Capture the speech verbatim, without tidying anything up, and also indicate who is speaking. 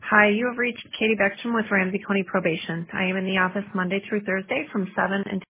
Speaker 1: Hi, you have reached Katie Beckstrom with Ramsey County Probation. I am in the office Monday through Thursday from seven until